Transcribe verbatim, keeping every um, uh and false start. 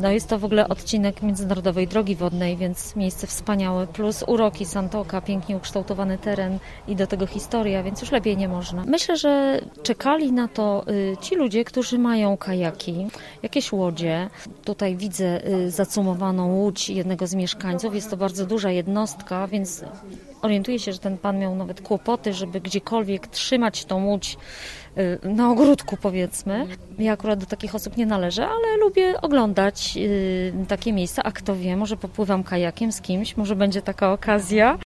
No jest to w ogóle odcinek międzynarodowej drogi wodnej, więc miejsce wspaniałe, plus uroki Santoka, pięknie ukształtowany teren i do tego historia, więc już lepiej nie można. Myślę, że czekali na to y, ci ludzie, którzy mają kajaki, jakieś łodzie. Tutaj widzę y, zacumowaną łódź jednego z mieszkańców. Jest to bardzo duża jednostka, więc orientuję się, że ten pan miał nawet kłopoty, żeby gdziekolwiek trzymać tą łódź y, na ogródku, powiedzmy. Ja akurat do takich osób nie należę, ale lubię oglądać y, takie miejsca, a kto wie, może popływam kajakiem z kimś, może będzie taka okazja.